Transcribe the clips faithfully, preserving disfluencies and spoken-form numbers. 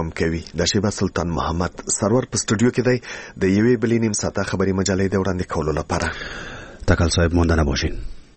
دوام کوي. د شیبه سلطان محمد سرور په سټوډیو کې دی د یوې بلې نیم ساعته خبري مجلې د وړاندې کولو لپاره. تکل صاحب مونده نباشین.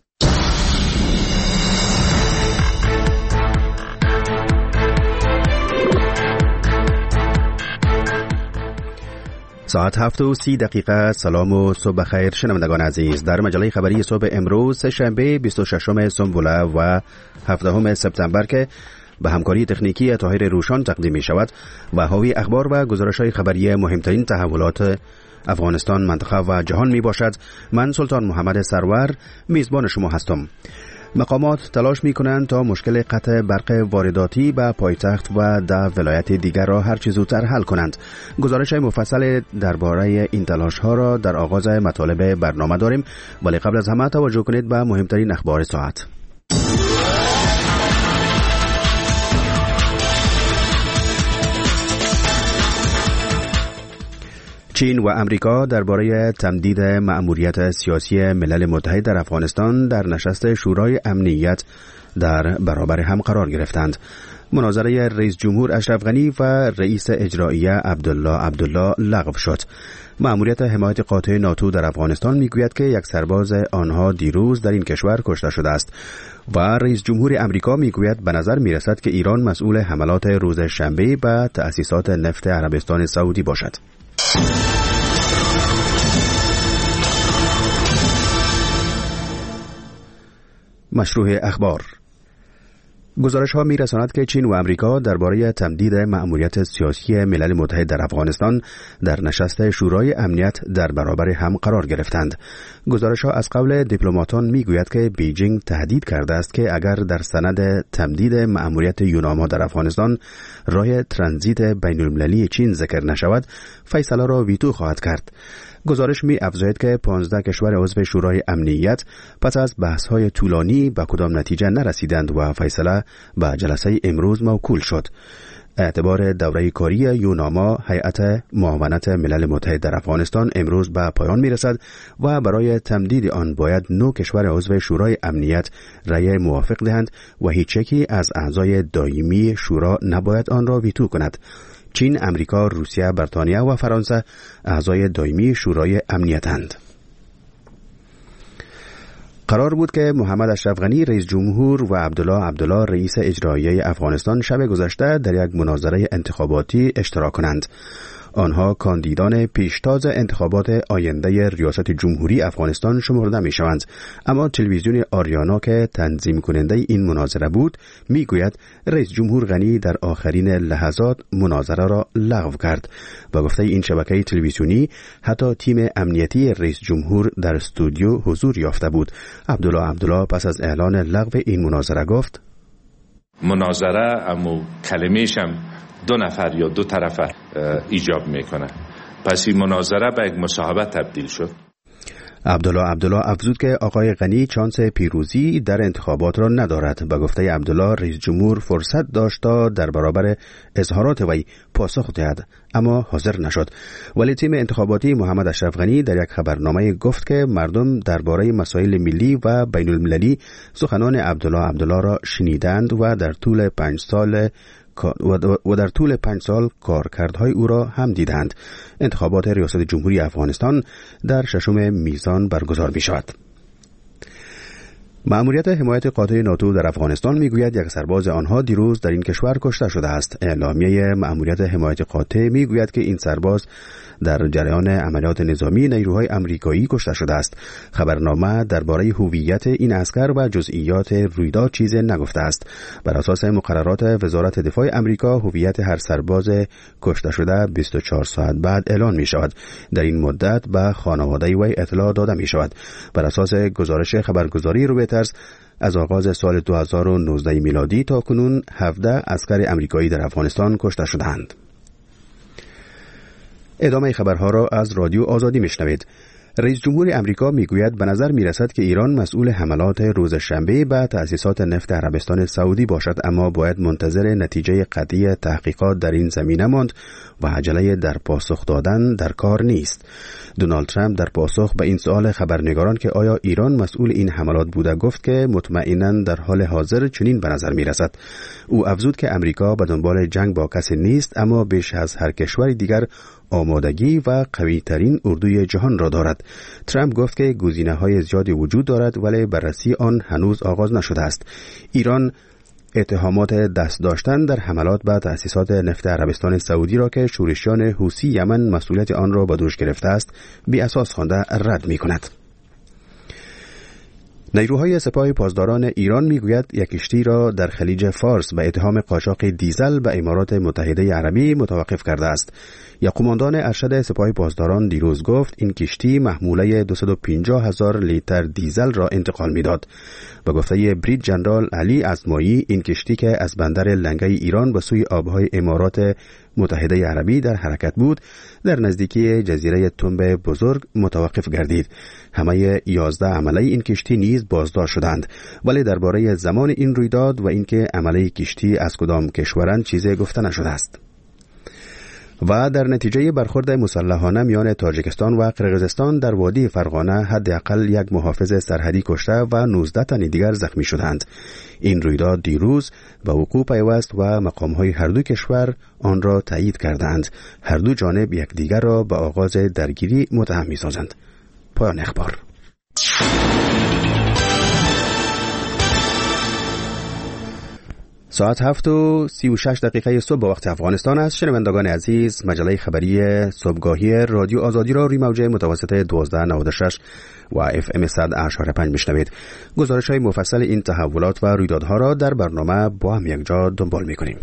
ساعت هفت و سی دقیقه. سلام و صبح خیر شنوندگان عزیز. در مجله خبری صبح امروز سه‌شنبه بیست و ششم سنبوله و هفدهم سپتامبر که به همکاری تکنیکی طاهر روشان تقدیم می شود و حاوی اخبار و گزارش‌های خبری مهمترین تحولات افغانستان، منطقه و جهان می باشد. من سلطان محمد سرور میزبان شما هستم. مقامات تلاش می کنند تا مشکل قطع برق وارداتی به پایتخت و در ولایت دیگر را هر چه زودتر حل کنند. گزارش مفصل درباره این تلاش ها را در آغاز مطالب برنامه داریم، ولی قبل از همه توجه کنید به مهمترین اخبار ساعت. چین و امریکا درباره تمدید مأموریت سیاسی ملل متحد در افغانستان در نشست شورای امنیت در برابر هم قرار گرفتند. مناظره رئیس جمهور اشرف غنی و رئیس اجرایی عبدالله عبدالله لغو شد. مأموریت حمایت قاطع ناتو در افغانستان میگوید که یک سرباز آنها دیروز در این کشور کشته شده است و رئیس جمهور امریکا میگوید به نظر میرسد که ایران مسئول حملات روز شنبه به تأسیسات نفت عربستان سعودی باشد. مشروع اخبار. گزارش ها می رساند که چین و امریکا درباره تمدید مأموریت سیاسی ملل متحد در افغانستان در نشست شورای امنیت در برابر هم قرار گرفتند. گزارش ها از قول دیپلماتان می گوید که بیجینگ تهدید کرده است که اگر در سند تمدید مأموریت یوناما در افغانستان راه ترانزیت بین المللی چین ذکر نشود، فیصله را ویتو خواهد کرد. گزارش می افزاید که پانزده کشور عضو شورای امنیت پس از بحث‌های طولانی به کدام نتیجه نرسیدند و فیصله به جلسه امروز موکول شد. اعتبار دوره کاری یوناما هیئت معاونت ملل متحد در افغانستان امروز به پایان می رسد و برای تمدید آن باید نه کشور عضو شورای امنیت رأی موافق دهند و هیچ یکی از اعضای دائمی شورا نباید آن را ویتو کند. چین، امریکا، روسیه، بریتانیه و فرانسه اعضای دائمی شورای امنیتند. قرار بود که محمد اشرف غنی رئیس جمهور و عبدالله عبدالله رئیس اجرایی افغانستان شب گذشته در یک مناظره انتخاباتی اشتراک کنند. آنها کاندیدان پیشتاز انتخابات آینده ریاست جمهوری افغانستان شمرده می شوند، اما تلویزیون آریانا که تنظیم کننده این مناظره بود می گوید رئیس جمهور غنی در آخرین لحظات مناظره را لغو کرد. با گفته این شبکه تلویزیونی حتی تیم امنیتی رئیس جمهور در استودیو حضور یافته بود. عبدالله عبدالله پس از اعلان لغو این مناظره گفت: مناظره امو کلمه‌شم دو نفر یا دو طرف ایجاب میکنه، پس این مناظره به یک مصاحبه تبدیل شد. عبدالله عبدالله افزود که آقای غنی چانس پیروزی در انتخابات را ندارد. به گفته عبدالله رئیس جمهور فرصت داشت تا در برابر اظهارات وی پاسخ دهد، اما حاضر نشد. ولی تیم انتخاباتی محمد اشرف غنی در یک خبرنامه گفت که مردم درباره مسائل ملی و بین المللی سخنان عبدالله عبدالله را شنیدند و در طول پنج سال و در طول پنج سال کارکردهای او را هم دیدند. انتخابات ریاست جمهوری افغانستان در ششم میزان برگزار می شود. مأموریت حمایت قاطع ناتو در افغانستان میگوید یک سرباز آنها دیروز در این کشور کشته شده است. اعلامیه مأموریت حمایت قاطع میگوید که این سرباز در جریان عملیات نظامی نیروهای آمریکایی کشته شده است. خبرنامه درباره هویت این عسکر و جزئیات رویداد چیزی نگفته است. بر اساس مقررات وزارت دفاع آمریکا هویت هر سرباز کشته شده بیست و چهار ساعت بعد اعلان می شود. در این مدت به خانواده وی اطلاع داده می شود. بر اساس گزارش خبرگزاری رویترز از آغاز سال دو هزار و نوزده میلادی تا کنون هفده عسکر آمریکایی در افغانستان کشته شدند. ادامه خبرها را از رادیو آزادی میشنوید. رئیس جمهور امریکا میگوید به نظر میرسد که ایران مسئول حملات روز شنبه به تأسیسات نفت عربستان سعودی باشد، اما باید منتظر نتیجه قطعی تحقیقات در این زمینه ماند و عجله در پاسخ دادن در کار نیست. دونالد ترامپ در پاسخ به این سوال خبرنگاران که آیا ایران مسئول این حملات بوده گفت که مطمئناً در حال حاضر چنین به نظر میرسد. او افزود که امریکا به دنبال جنگ با کسی نیست، اما بیش از هر کشور دیگر آمادگی و قوی ترین اردوی جهان را دارد. ترامپ گفت که گزینه‌های زیادی وجود دارد ولی بررسی آن هنوز آغاز نشده است. ایران اتهامات دست داشتن در حملات به تأسیسات نفت عربستان سعودی را که شورشیان حوثی یمن مسئولیت آن را به دوش گرفته است بی اساس خوانده رد می‌کند. نیروهای سپاه پاسداران ایران میگوید یک کشتی را در خلیج فارس به اتهام قاچاق دیزل به امارات متحده عربی متوقف کرده است. یا قماندان ارشد سپاه پاسداران دیروز گفت این کشتی محموله دویست و پنجاه هزار لیتر دیزل را انتقال میداد. به گفته برید جنرال علی ازمایی، این کشتی که از بندر لنگه ایران به سوی آبهای امارات متحده عربی در حرکت بود، در نزدیکی جزیره تنب بزرگ متوقف گردید. همه یازده عمله این کشتی نیز بازداشت شدند، ولی درباره زمان این رویداد و اینکه عمله کشتی از کدام کشورند چیزی گفته نشده است. و در نتیجه برخورد مسلحانه میان تاجیکستان و قرقیزستان در وادی فرغانه حداقل یک محافظ سرحدی کشته و نوزده تن دیگر زخمی شدند. این رویداد دیروز به وقوع پیوست و مقام‌های هر دو کشور آن را تایید کردند. هر دو جانب یکدیگر را به آغاز درگیری متهم می‌سازند. پایان اخبار. ساعت هفت و سی و شش دقیقه صبح به وقت افغانستان است. شنوندگان عزیز، مجله خبری صبحگاهی رادیو آزادی را روی موج متوسط دوازده نود و شش و اف ام صد اشاره پنج میشنوید. گزارش های مفصل این تحولات و رویدادها را در برنامه با هم یک جا دنبال میکنیم.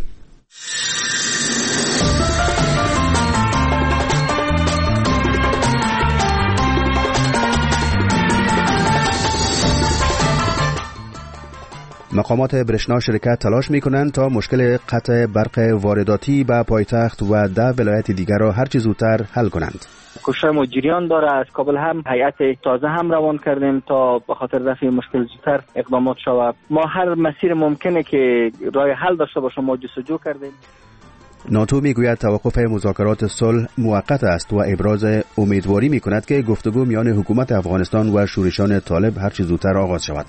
مقامات برشنا شرکت تلاش می‌کنند تا مشکل قطع برق وارداتی به پایتخت و ده ولایت دیگر را هر چه زودتر حل کنند. کوشش ما جریان داره. از کابل هم هیئت تازه هم روان کردیم تا به خاطر رفع مشکل زودتر اقدامات شود. ما هر مسیر ممکنه که راه حل داشته باشیم ما جستجو کردیم. ناتو میگوید توقف مذاکرات صلح موقت است و ابراز امیدواری میکند که گفتگو میان حکومت افغانستان و شورشیان طالب هر چه زودتر آغاز شود.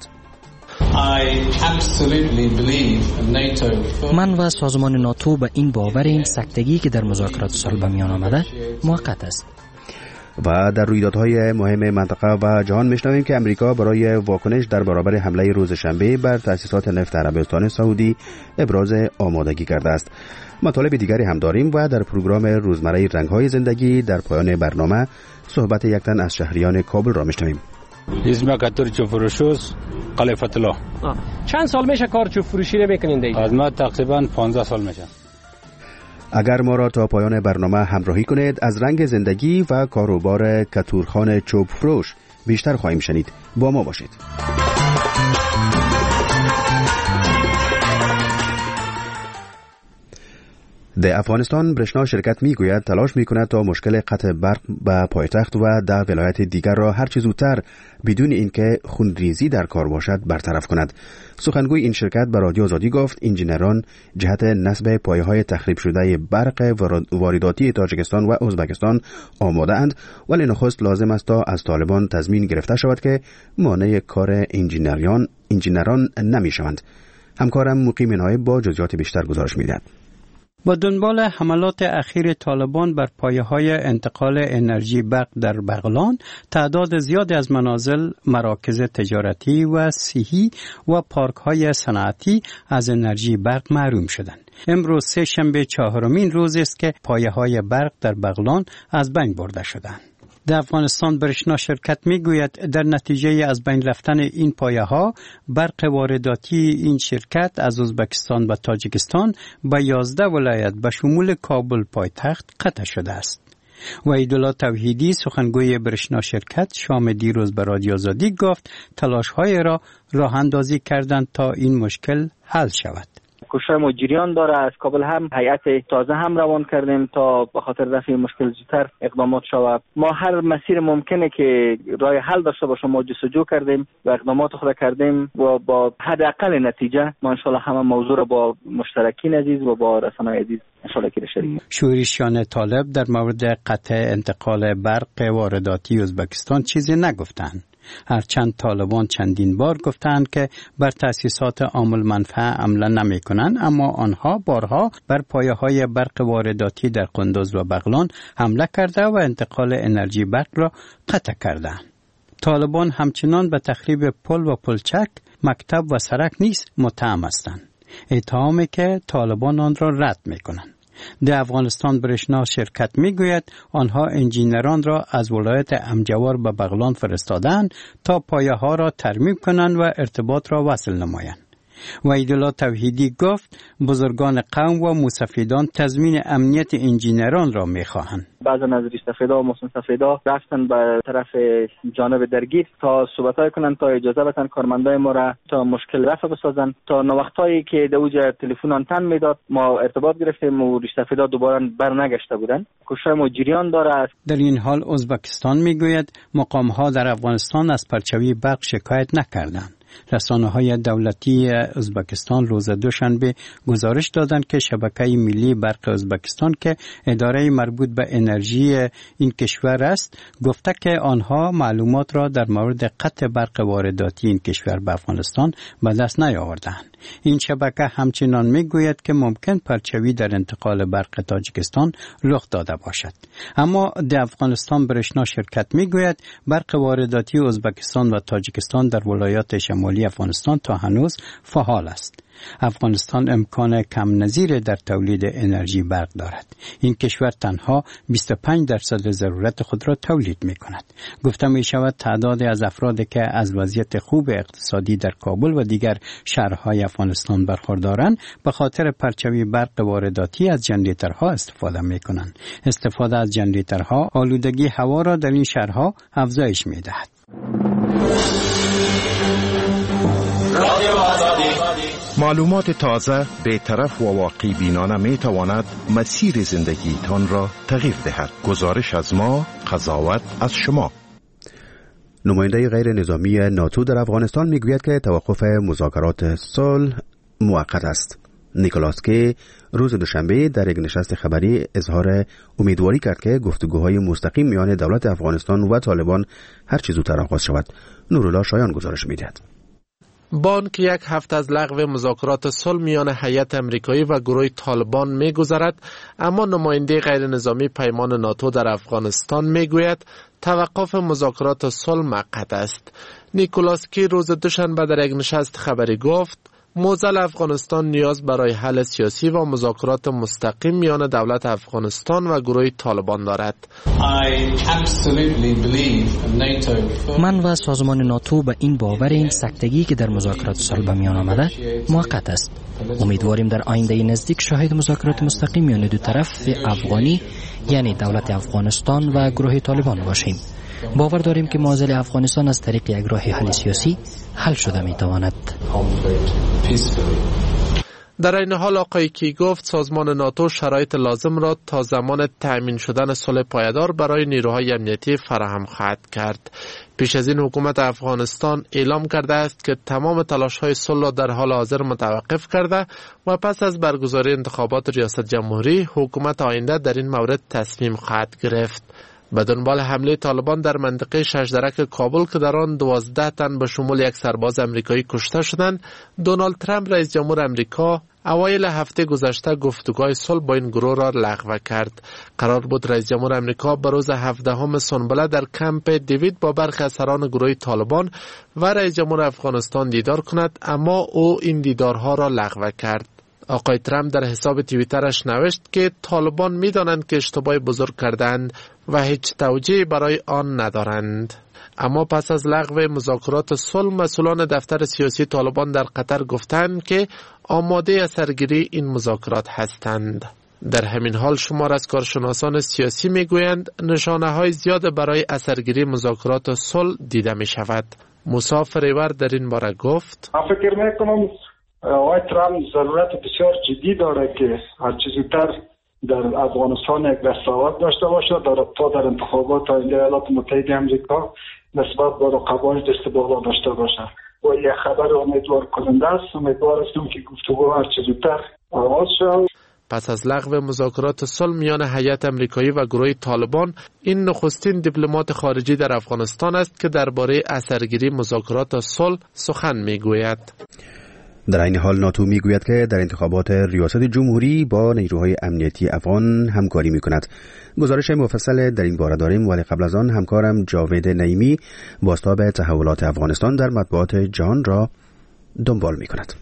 من و سازمان ناتو به این باوریم سکتگی که در مذاکرات صلح به میان آمده موقت است. و در رویدادهای مهم منطقه و جهان میشنویم که امریکا برای واکنش در برابر حمله روز شنبه بر تأسیسات نفت عربستان سعودی ابراز آمادگی کرده است. مطالب دیگری هم داریم و در پروگرام روزمره رنگ‌های زندگی در پایان برنامه صحبت یک تن از شهریان کابل را میشنویم. اسم کارچوب فروشوس خلیفت الله. چند سال میشه کارچوب فروشی رو میکنین دیگه؟ از ما تقریبا پانزده سال میشه. اگر ما را تا پایان برنامه همراهی کنید از رنگ زندگی و کاروبار کتورخان چوب فروش بیشتر خواهیم شنید. با ما باشید. در افغانستان برشنا شرکت میگوید تلاش میکند تا مشکل قطع برق به پایتخت و ده ولایت دیگر را هر چه زودتر بدون اینکه خونریزی در کار باشد برطرف کند. سخنگوی این شرکت به رادیو آزادی گفت انجینران جهت نصب پایه‌های تخریب شده برق وارداتی تاجیکستان و ازبکستان آماده اند، ولی نخست لازم است تا از طالبان تضمین گرفته شود که مانع کار انجینران انجینران نمیشوند. همکارم مقیم نایب با جزئیات بیشتر گزارش میدهد. با دنبال حملات اخیر طالبان بر پایه‌های انتقال انرژی برق در بغلان، تعداد زیادی از منازل، مراکز تجارتی و صحی و پارک‌های صنعتی از انرژی برق محروم شدند. امروز سه شنبه چهارمین روز است که پایه‌های برق در بغلان از بین برده شدند. در افغانستان برشنا شرکت میگوید در نتیجه از بین رفتن این پایه ها برق وارداتی این شرکت از ازبکستان و تاجیکستان به یازده ولایت به شمول کابل پایتخت قطع شده است. وحیدالله توحیدی سخنگوی برشنا شرکت شام دیروز به رادیو آزادی گفت تلاش های را راه اندازی کردند تا این مشکل حل شود. کوشش ما جریان داره. از کابل هم هیئت تازه هم روان کردیم تا به خاطر رفع مشکل زودتر اقدامات شود. ما هر مسیر ممکنه که راه حل داشته باشه ما جستجو کردیم و اقدامات خود کردیم و با حداقل نتیجه ما ان شاء الله همه موضوع را با مشترکین عزیز و با رسانه‌های عزیز ان شاء الله که شریک. شورشیان طالب در مورد قطع انتقال برق وارداتی ازبکستان چیزی نگفتند. هرچند طالبان چندین بار گفتند که بر تأسیسات عامل منفعه عمل نمی کنند، اما آنها بارها بر پایه های برق وارداتی در قندوز و بغلان حمله کرده و انتقال انرژی برق را قطع کردند. طالبان همچنان به تخریب پل و پلچک، مکتب و سرک نیز متهم هستند، اتهامی که طالبان آن را رد می کنند. در افغانستان برشنا شرکت می گوید آنها انجینران را از ولایت امجوار به بغلان فرستادند تا پایه ها را ترمیم کنند و ارتباط را وصل نمایند. وحیدالله توحیدی گفت بزرگان قوم و موسفیدان تضمین امنیت انجینران را می خواهند. بعضا از ریش سفیدا و محسن سفیدا رفتن به طرف جانب درگیر تا صحبت‌های کنن، تا اجازه بدن کارمندای ما را تا مشکل رفع بسازن. تا نوقتایی که دوجه تلفن آنتن میداد ما ارتباط گرفتیم و ریش سفیدا دوباره برنگشته بودن. کوشش ما جریان داره. در این حال ازبکستان میگوید مقام‌ها در افغانستان از پرچوی برق شکایت نکردند. رسانه‌های دولتی ازبکستان روز دوشنبه گزارش دادند که شبکه ملی برق ازبکستان که اداره مربوط به انرژی این کشور است گفته که آنها معلومات را در مورد قطع برق وارداتی این کشور به افغانستان به دست نیاوردند. این شبکه همچنان میگوید که ممکن پرچوی در انتقال برق تاجیکستان رخ داده باشد. اما در افغانستان برشنا شرکت میگوید برق وارداتی ازبکستان و تاجیکستان در ولایات شمالی افغانستان تا هنوز فعال است. افغانستان امکان کم نظیر در تولید انرژی برق دارد. این کشور تنها بیست و پنج درصد ضرورت خود را تولید می کند. گفته می شود تعداد از افرادی که از وضعیت خوب اقتصادی در کابل و دیگر شهرهای افغانستان برخوردارند به خاطر پرچوی برق وارداتی از جنریترها استفاده می کنند. استفاده از جنریترها آلودگی هوا را در این شهرها افزایش می دهد. معلومات تازه، بی‌طرف و واقع بینانه می تواند مسیر زندگی تان را تغییر دهد. گزارش از ما، قضاوت از شما. نماینده غیر نظامی ناتو در افغانستان میگوید که توقف مذاکرات صلح موقت است. نیکولاس کی روز دوشنبه در یک نشست خبری اظهار امیدواری کرد که گفتگوهای مستقیم میان دولت افغانستان و طالبان هر چه زودتر آغاز شود. نورالله شایان گزارش میدهد. بان که یک هفته از لغو مذاکرات صلح میان هیئت امریکایی و گروه طالبان میگذرد، اما نماینده غیر نظامی پیمان ناتو در افغانستان میگوید توقف مذاکرات صلح موقت است. نیکولاس کی روز دوشنبه در یک نشست خبری گفت موضوع افغانستان نیاز برای حل سیاسی و مذاکرات مستقیم میان دولت افغانستان و گروه طالبان دارد. من و سازمان ناتو به این باوریم سکتگی که در مذاکرات صلح به میان آمده موقت است. امیدواریم در آینده نزدیک شاهد مذاکرات مستقیم میان دو طرف افغانی یعنی دولت افغانستان و گروه طالبان باشیم. باور داریم که معضل افغانستان از طریق یک راه حل سیاسی حل شده میتواند. در این حال آقای کی گفت سازمان ناتو شرایط لازم را تا زمان تأمین شدن صلح پایدار برای نیروهای امنیتی فراهم خواهد کرد. پیش از این حکومت افغانستان اعلام کرده است که تمام تلاش‌های صلح را در حال حاضر متوقف کرده و پس از برگزاری انتخابات ریاست جمهوری حکومت آینده در این مورد تصمیم خواهد گرفت. به دنبال حمله طالبان در منطقه ششدرک کابل که در آن دوازده تن به شمول یک سرباز امریکایی کشته شدند، دونالد ترامپ رئیس جمهور امریکا اوایل هفته گذشته گفتگوهای صلح با این گروه را لغو کرد. قرار بود رئیس جمهور امریکا به روز هفدهم سنبله در کمپ دیوید با برخی از سران گروه طالبان و رئیس جمهور افغانستان دیدار کند، اما او این دیدارها را لغو کرد. آقای ترامپ در حساب توییترش نوشت که طالبان می‌دانند که اشتباه بزرگ کردند و هیچ توجیهی برای آن ندارند. اما پس از لغو مذاکرات صلح مسئولان دفتر سیاسی طالبان در قطر گفتند که آماده سرگیری این مذاکرات هستند. در همین حال شمار از کارشناسان سیاسی میگویند نشانه‌های زیاد برای اثرگیری مذاکرات صلح دیده می شود. موسی فریور در این باره گفت: من فکر میکنم آقای ترامپ ضرورت بسیار جدی داره که هر چه زودتر در افغانستان یک دستاورد داشته باشه در تا در انتخابات آینده ایالات متحده آمریکا نسبت به رقباش دست بالا داشته باشه و یک خبر امیدوار کننده است. امیدوار هستم که گفتگو هر چه زودتر آغاز شود. پس از لغو مذاکرات صلح میان هیئت امریکایی و گروه طالبان، این نخستین دیپلمات خارجی در افغانستان است که درباره اثرگیری مذاکرات صلح سخن میگوید. در این حال ناتو میگوید که در انتخابات ریاست جمهوری با نیروهای امنیتی افغان همکاری میکند. گزارش مفصل در این باره داریم، ولی قبل از آن همکارم جاوید نعیمی بازتاب تحولات افغانستان در مطبوعات جهان را دنبال میکند.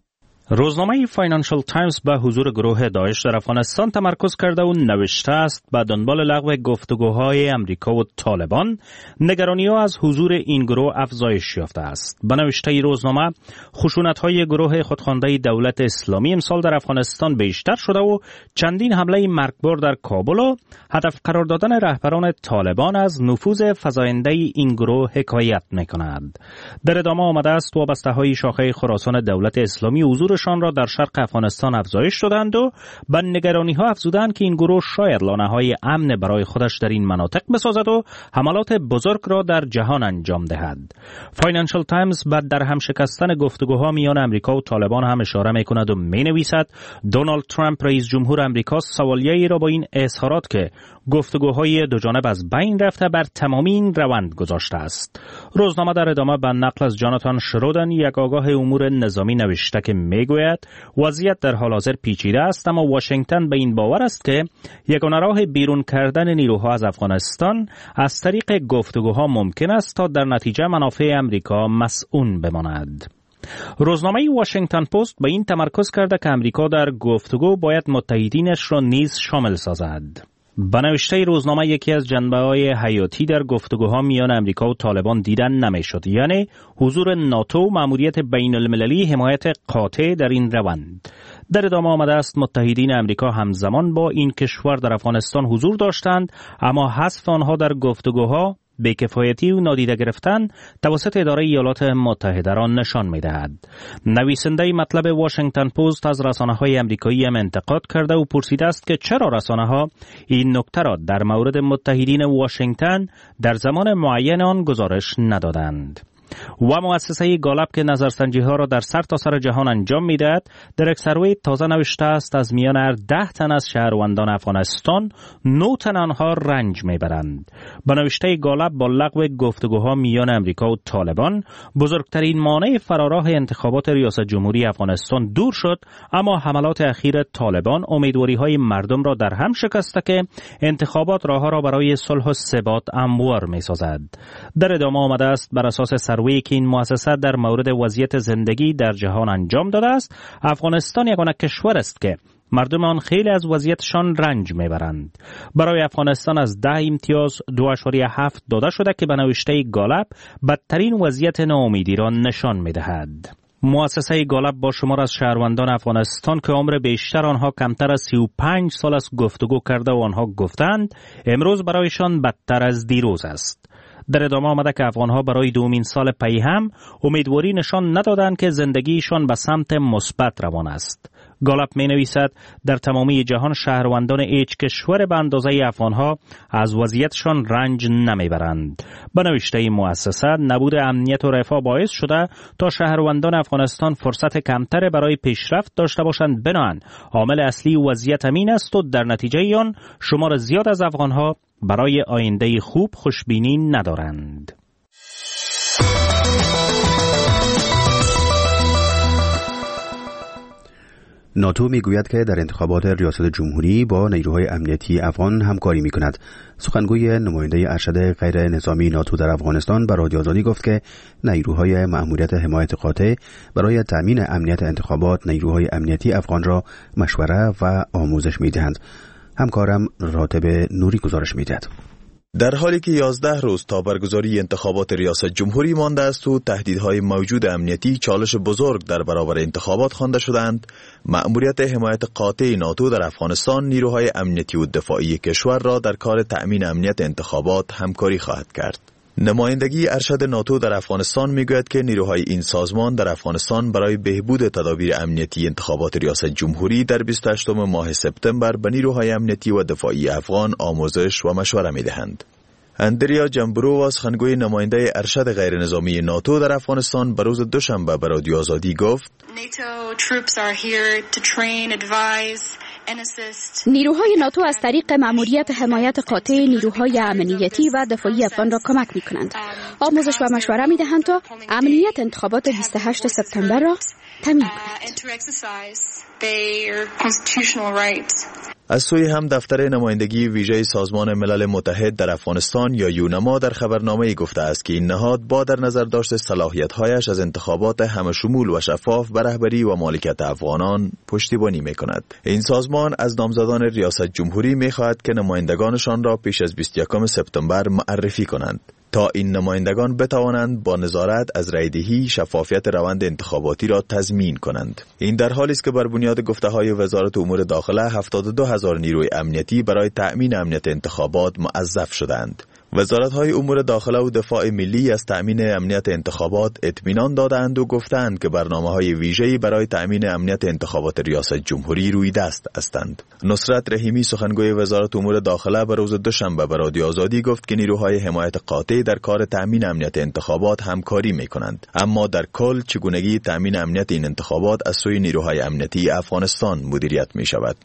روزنامه فاینانشل تایمز به حضور گروه داعش در افغانستان تمرکز کرده و نوشته است به دنبال لغو گفتگوهای امریکا و طالبان، نگرانی‌ها از حضور این گروه افزایش یافته است. به نوشته روزنامه، خشونت‌های گروه خودخوانده دولت اسلامی امسال در افغانستان بیشتر شده و چندین حمله مرگبار در کابل و هدف قرار دادن رهبران طالبان از نفوذ فزاینده این گروه حکایت می‌کند. در ادامه آمده است وابسته‌های شاخه خراسان دولت اسلامی حضور شان را در شرق افغانستان افزایش دادند و به نگرانی ها افزودند که این گروه شاید لانه های امن برای خودش در این مناطق بسازد و حملات بزرگ را در جهان انجام دهد. فاینانشل تایمز بعد در هم شکستن گفتگوها میان امریکا و طالبان هم اشاره میکند و مینویسد دونالد ترامپ رئیس جمهور امریکا سوالیه‌ای را با این اظهارات که گفتگوهای دو جانب از بین رفته بر تمامی این روند گذاشته است. روزنامه در ادامه به نقل از جاناتان شرودن، یک آگاه امور نظامی، نوشته که میگوید وضعیت در حال حاضر پیچیده است، اما واشنگتن به این باور است که یگانه راه بیرون کردن نیروها از افغانستان از طریق گفتگوها ممکن است تا در نتیجه منافع امریکا مسئول بماند. روزنامه واشنگتن پست به این تمرکز کرده که امریکا در گفتگو باید متحدینش را نیز شامل سازد. به نوشته روزنامه، یکی از جنبه‌های حیاتی در گفتگوها میان امریکا و طالبان دیدن نمی‌شد، یعنی حضور ناتو و مأموریت بین المللی حمایت قاطع در این روند. در ادامه آمده است متحدین امریکا همزمان با این کشور در افغانستان حضور داشتند، اما حذف آنها در گفتگوها بی‌کفایتی و نادیده گرفتن توسط اداره ایالات متحده را نشان می‌دهد. نویسنده مطلب واشنگتن پست از رسانه‌های آمریکایی هم انتقاد کرده و پرسیده است که چرا رسانه‌ها این نکته را در مورد متحدین واشنگتن در زمان معین آن گزارش ندادند. و مؤسسه گالاب که نظرسنجی ها را در سرتاسر جهان انجام میدهد، در یک سروی تازه نوشته است از میان هر ده تن از شهروندان افغانستان نه تن آنها رنج میبرند. به نوشته گالاب با لغو گفتگوها میان امریکا و طالبان، بزرگترین مانع فراراه انتخابات ریاست جمهوری افغانستان دور شد، اما حملات اخیر طالبان امیدواری های مردم را در هم شکسته که انتخابات راه را برای صلح و ثبات هموار میسازد. در ادامه آمده است بر اساس سروی که این مؤسسه در مورد وضعیت زندگی در جهان انجام داده است، افغانستان یگانه کشور است که مردم آن خیلی از وضعیتشان رنج میبرند. برای افغانستان از ده امتیاز دو اشاریه هفت داده شده که به نوشته گالاب بدترین وضعیت ناامیدی را نشان میدهد. مؤسسه گالاب با شمار از شهروندان افغانستان که عمر بیشتر آنها کمتر از سی و پنج سال است گفتگو کرده و آنها گفتند امروز برایشان بدتر از دیروز است. در ادامه آمده که افغانها برای دومین سال پی هم امیدواری نشان ندادند که زندگیشان به سمت مثبت روان است. گالاب می نویسد در تمامی جهان شهروندان هیچ کشور به اندازه افغانها از وضعیتشان رنج نمیبرند. به نوشته این مؤسسه، نبود امنیت و رفاه باعث شده تا شهروندان افغانستان فرصت کمتر برای پیشرفت داشته باشند. بنابراین عامل اصلی وضعیت امین است و در نتیجه آن شمار زیاد از افغانها برای آینده خوب خوشبینی ندارند. ناتو میگوید که در انتخابات ریاست جمهوری با نیروهای امنیتی افغان همکاری میکند. سخنگوی نماینده ارشد غیر نظامی ناتو در افغانستان به رادیو آزادی گفت که نیروهای مأموریت حمایت قاطع برای تأمین امنیت انتخابات نیروهای امنیتی افغان را مشوره و آموزش میدهند. همکارم راتب نوری گزارش میدهد. در حالی که یازده روز تا برگزاری انتخابات ریاست جمهوری مانده است و تهدیدهای موجود امنیتی چالش بزرگ در برابر انتخابات خوانده شدند، مأموریت حمایت قاطع ناتو در افغانستان نیروهای امنیتی و دفاعی کشور را در کار تأمین امنیت انتخابات همکاری خواهد کرد. نمایندگی ارشد ناتو در افغانستان میگوید که نیروهای این سازمان در افغانستان برای بهبود تدابیر امنیتی انتخابات ریاست جمهوری در بیست و هشتم ماه سپتامبر به نیروهای امنیتی و دفاعی افغان آموزش و مشوره میدهند. اندریا جمبرو، سخنگوی نماینده ارشد غیر نظامی ناتو در افغانستان، به روز دوشنبه به رادیو آزادی گفت: نیروهای ناتو از طریق مأموریت حمایت قاطع نیروهای امنیتی و دفاعی افغان را کمک می کنند. آموزش و مشوره می دهند تا امنیت انتخابات بیست و هشتم سپتامبر را تامین کنند. از سوی هم دفتر نمایندگی ویژه سازمان ملل متحد در افغانستان یا یونما در خبرنامه‌ای گفته است که این نهاد با در نظر داشت صلاحیت‌هایش از انتخابات همه شمول و شفاف به رهبری و مالکیت افغانان پشتیبانی می‌کند. این سازمان از نامزدان ریاست جمهوری می‌خواهد که نمایندگانشان را پیش از بیست و یکم سپتامبر معرفی کنند تا این نمایندگان بتوانند با نظارت از رایدهی شفافیت روند انتخاباتی را تضمین کنند. این در حالی است که بر بنیاد گفته‌های وزارت امور داخله هفتاد و دو هزار نیروی امنیتی برای تأمین امنیت انتخابات موظف شدند. وزارت‌های امور داخله و دفاع ملی از تأمین امنیت انتخابات اطمینان دادند و گفتند که برنامه‌های ویژه‌ای برای تأمین امنیت انتخابات ریاست جمهوری روی دست هستند. نصرت رحیمی، سخنگوی وزارت امور داخله، به روز دوشنبه به رادیو آزادی گفت که نیروهای حمایت قاطع در کار تأمین امنیت انتخابات همکاری می‌کنند، اما در کل چگونگی تأمین امنیت این انتخابات از سوی نیروهای امنیتی افغانستان مدیریت می‌شود.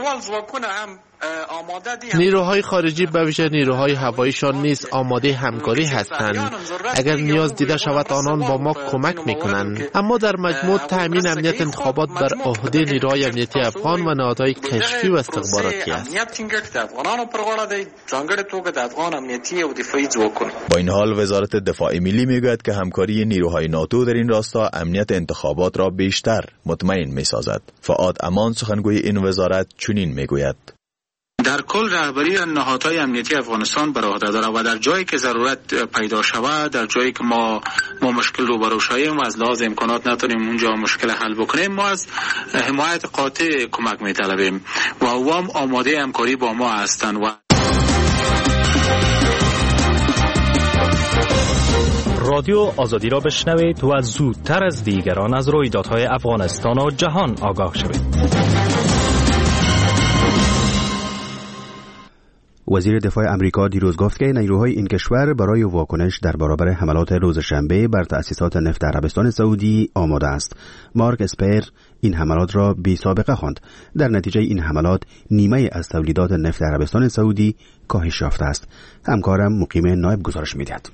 نیروهای خارجی به ویژه نیروهای هواییشان نیز آماده همکاری هستند. اگر نیاز دیده شود آنان با ما کمک میکنند، اما در مجموع تأمین امنیت انتخابات بر عهده نیروهای امنیتی افغان و نهادهای کشفی و استخباراتی است. با این حال وزارت دفاع ملی میگوید که همکاری نیروهای ناتو در این راستا امنیت انتخابات را بیشتر مطمئن میسازد. فؤاد امان، سخنگوی این وزارت، چنین میگوید: در کل رهبری نهادهای امنیتی افغانستان بر عهده دارد و در جایی که ضرورت پیدا شود، در جایی که ما ما مشکل روبرو شویم و از لحاظ امکانات نتونیم اونجا مشکل حل بکنیم، ما از حمایت قاطع کمک می‌طلبیم و اوام آماده همکاری با ما هستند. و رادیو آزادی را بشنوید و زودتر از دیگران از رویدادهای افغانستان و جهان آگاه شوید. وزیر دفاع امریکا دیروز گفت که نیروهای این کشور برای واکنش در برابر حملات روز شنبه بر تأسیسات نفت عربستان سعودی آماده است. مارک اسپر این حملات را بی سابقه خواند. در نتیجه این حملات نیمه از تولیدات نفت عربستان سعودی کاهش یافته است. همکارم مقیم نایب گزارش می‌دهد.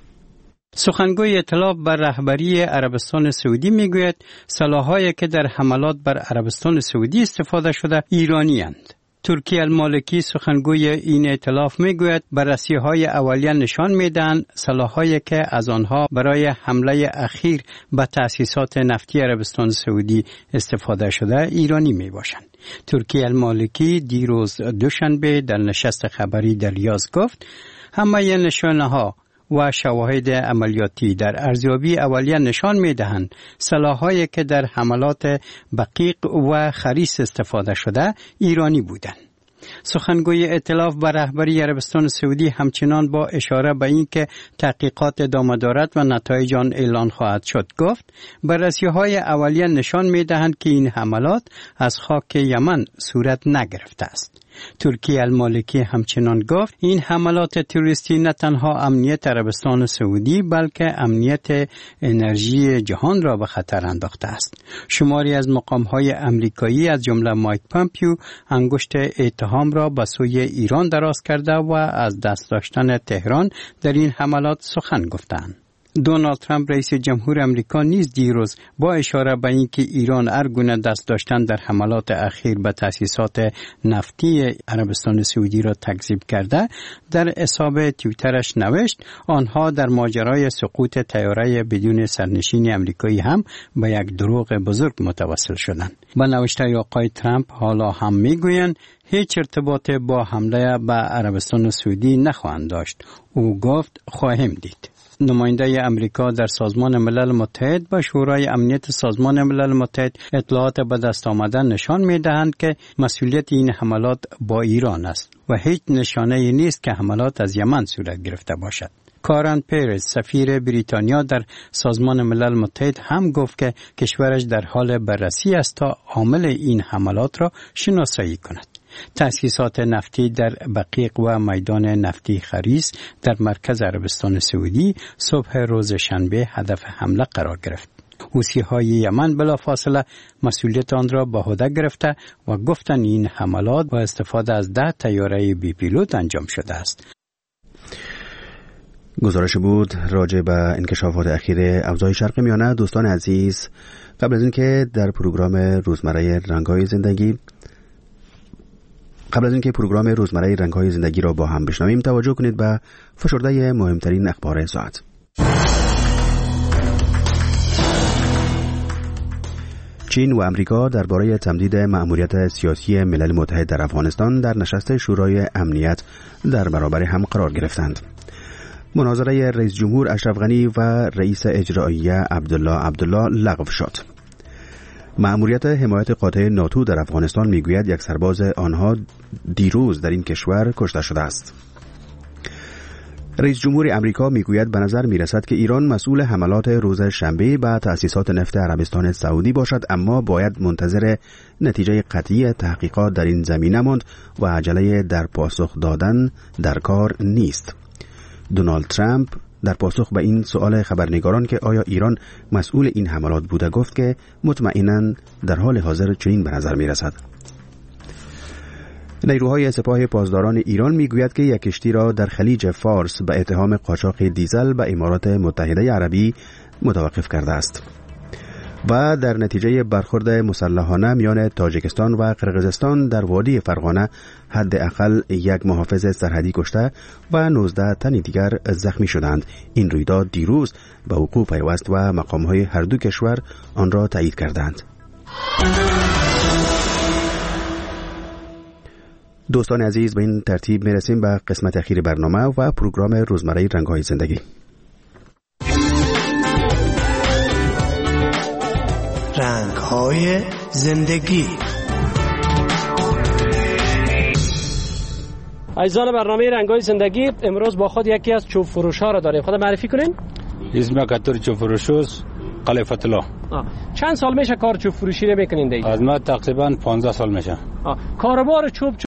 سخنگوی اطلاع بر رهبری عربستان سعودی میگوید سلاح‌هایی که در حملات بر عربستان سعودی استفاده شده ایرانی‌اند. ترکی المالکی، سخنگوی این ائتلاف، میگوید بررسی‌های اولیه نشان میدهند سلاح‌هایی که از آنها برای حمله اخیر به تأسیسات نفتی عربستان سعودی استفاده شده ایرانی میباشند. ترکی المالکی دیروز دوشنبه در نشست خبری در ریاض گفت همه نشانه‌ها و شواهد عملیاتی در ارزیابی اولیه نشان می‌دهند سلاح‌هایی که در حملات بقیق و خریس استفاده شده ایرانی بودند. سخنگوی ائتلاف بر رهبری عربستان سعودی همچنان با اشاره به اینکه تحقیقات ادامه دارد و نتایج آن اعلان خواهد شد گفت بررسی‌های اولیه نشان می‌دهند که این حملات از خاک یمن صورت نگرفته است. ترکی المالکی همچنان گفت این حملات تروریستی نه تنها امنیت عربستان سعودی بلکه امنیت انرژی جهان را به خطر انداخته است. شماری از مقام‌های امریکایی از جمله مایک پامپیو انگشت اتهام را به سوی ایران دراز کرده و از دست داشتن تهران در این حملات سخن گفتند. دونالد ترامپ رئیس جمهور امریکا نیز دیروز با اشاره به اینکه ایران هرگونه دست داشتن در حملات اخیر به تأسیسات نفتی عربستان سعودی را تکذیب کرده در حساب توییترش نوشت آنها در ماجرای سقوط طیاره بدون سرنشین امریکایی هم به یک دروغ بزرگ متوسل شدند. با نوشته آقای ترامپ حالا هم میگویند هیچ ارتباط با حمله به عربستان سعودی نخواهند داشت. او گفت خواهیم دید. نماینده امریکا در سازمان ملل متحد با شورای امنیت سازمان ملل متحد اطلاعات به دست آمدن نشان می‌دهند که مسئولیت این حملات با ایران است و هیچ نشانه‌ای نیست که حملات از یمن صورت گرفته باشد. کارن پیرز سفیر بریتانیا در سازمان ملل متحد هم گفت که کشورش در حال بررسی است تا عامل این حملات را شناسایی کند. تأسیسات نفتی در بقیق و میدان نفتی خریس در مرکز عربستان سعودی صبح روز شنبه هدف حمله قرار گرفت. حوثی‌های یمن بلافاصله مسئولیت آن را به عهده گرفته و گفتند این حملات با استفاده از ده طیاره بی پیلوت انجام شده است. گزارش بود راجع به انکشافات اخیر اوضاع شرق میانه. دوستان عزیز، قبل از اینکه در پروگرام روزمره رنگ‌های زندگی قبل از اینکه پروگرام روزمره رنگ‌های زندگی را با هم بشنویم، توجه کنید به فشرده مهمترین اخبار ساعت. چین و امریکا درباره تمدید مأموریت سیاسی ملل متحد در افغانستان در نشست شورای امنیت در برابر هم قرار گرفتند. مناظره رئیس جمهور اشرف غنی و رئیس اجرایی عبدالله عبدالله لغو شد. مأموریت حمایت قاطع ناتو در افغانستان میگوید یک سرباز آنها دیروز در این کشور کشته شده است. رئیس جمهور امریکا میگوید به نظر میرسد که ایران مسئول حملات روز شنبه به تأسیسات نفت عربستان سعودی باشد، اما باید منتظر نتیجه قطعی تحقیقات در این زمینه ماند و عجله در پاسخ دادن در کار نیست. دونالد ترامپ در پاسخ به این سؤال خبرنگاران که آیا ایران مسئول این حملات بوده گفت که مطمئناً در حال حاضر چنین به نظر میرسد. نیروهای سپاه پاسداران ایران میگوید که یک کشتی را در خلیج فارس به اتهام قاچاق دیزل به امارات متحده عربی متوقف کرده است و در نتیجه برخورد مسلحانه میان تاجیکستان و قرقیزستان در وادی فرغانه حداقل یک محافظ سرحدی کشته و نوزده تن دیگر زخمی شدند. این رویداد دیروز به وقوع پیوست و مقام‌های هر دو کشور آن را تایید کردند. دوستان عزیز، به این ترتیب میرسیم به قسمت اخیر برنامه و پروگرام روزمره رنگ‌های زندگی. رنگ‌های زندگی. عزیزان برنامه رنگ‌های زندگی، امروز با خود یکی از چوب فروش‌ها را داریم. خود معرفی کنین؟ اسم کاتر چوب فروشوس خلیفت الله. چند سال میشه کار چوب فروشی رو میکنین دیگه؟ از ما تقریبا پانزده سال میشه. کاروبار چوب